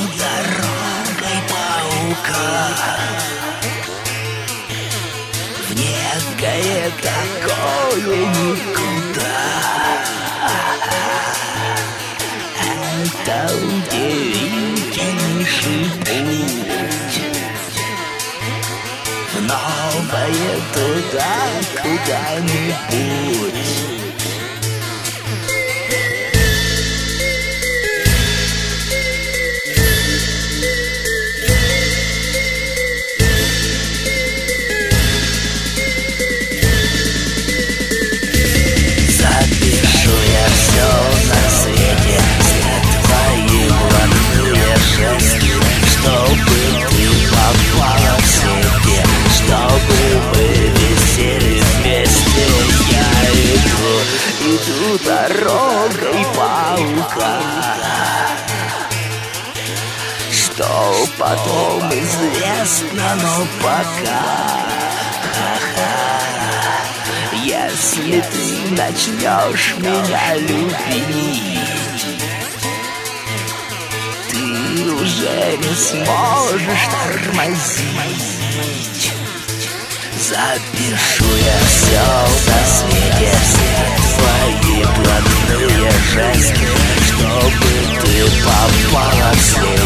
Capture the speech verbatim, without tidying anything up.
дорогой паука в некое такое никуда. Это удивительнейший путь в новое туда куда-нибудь. Запишу я все на свете, все твои блатные жесты, чтобы ты попала в сети, чтобы мы висели вместе. Я иду, иду дорогой паука, что потом известно, но пока. Если ты начнешь меня любить, ты уже не сможешь тормозить. Запишу я все на свете, все твои блатные жесты, чтобы ты попала в сеть.